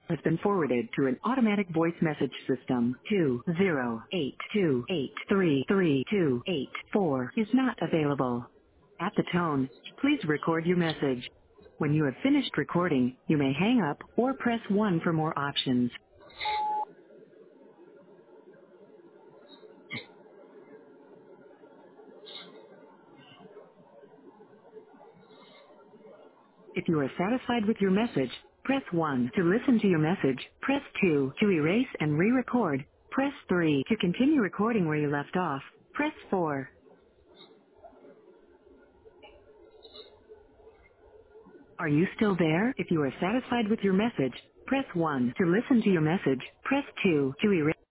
has been forwarded to an automatic voice message system. 20828333284 is not available. At the tone, please record your message. When you have finished recording, you may hang up or press 1 for more options. If you are satisfied with your message, press 1 to listen to your message. Press 2 to erase and re-record. Press 3 to continue recording where you left off. Press 4. Are you still there? If you are satisfied with your message, press 1 to listen to your message. Press 2 to erase.